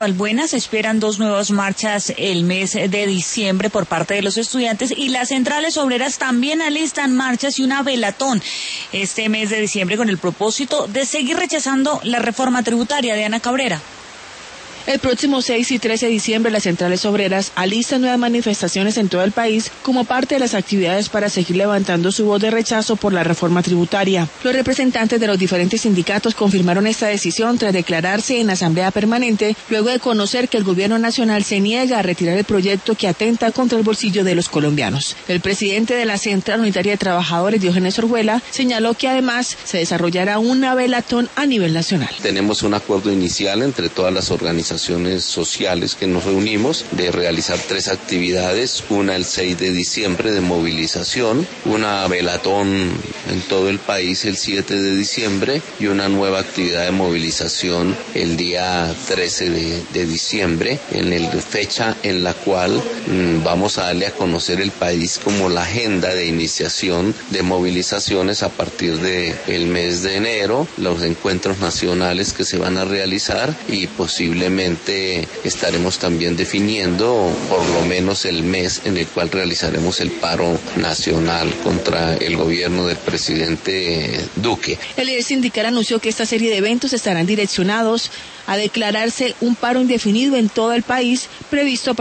Buenas, se esperan 2 nuevas marchas el mes de diciembre por parte de los estudiantes y las centrales obreras también alistan marchas y una velatón este mes de diciembre con el propósito de seguir rechazando la reforma tributaria. de Ana Cabrera. El próximo 6 y 13 de diciembre las centrales obreras alistan nuevas manifestaciones en todo el país como parte de las actividades para seguir levantando su voz de rechazo por la reforma tributaria. Los representantes de los diferentes sindicatos confirmaron esta decisión tras declararse en asamblea permanente luego de conocer que el gobierno nacional se niega a retirar el proyecto que atenta contra el bolsillo de los colombianos. El presidente de la Central Unitaria de Trabajadores, Diógenes Orjuela, señaló que además se desarrollará una velatón a nivel nacional. Tenemos un acuerdo inicial entre todas las organizaciones sociales que nos reunimos de realizar 3 actividades, una el 6 de diciembre de movilización, una velatón en todo el país el 7 de diciembre y una nueva actividad de movilización el día 13 de diciembre, fecha en la cual vamos a darle a conocer el país como la agenda de iniciación de movilizaciones a partir del mes de enero, los encuentros nacionales que se van a realizar y posiblemente estaremos también definiendo por lo menos el mes en el cual realizaremos el paro nacional contra el gobierno del presidente Duque. El líder sindical anunció que esta serie de eventos estarán direccionados a declararse un paro indefinido en todo el país previsto